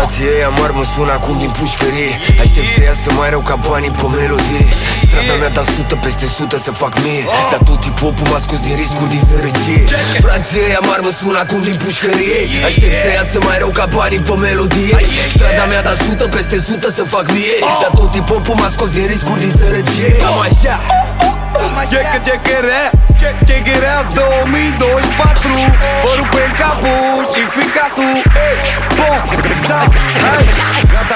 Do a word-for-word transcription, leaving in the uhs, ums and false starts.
Frații ăia mari mă sună acum din pușcărie. Aștept să iasă mai rău ca banii pe melodie. Strada mea da sută peste sută să fac mie, dar tot hip-hop-ul m-a scos din riscul din sărăcie. Frații ăia mari mă sună acum din pușcărie. Aștept să iasă mai rău ca banii pe melodie. Strada mea da sută peste sută să fac mie, dar tot hip-hop-ul m-a scos din riscul din sărăcie. Cam așa. Check it, check it out, check it out două mii douăzeci și patru. Vă rupe în capul și fica tu. Bun, sau, hai. Gata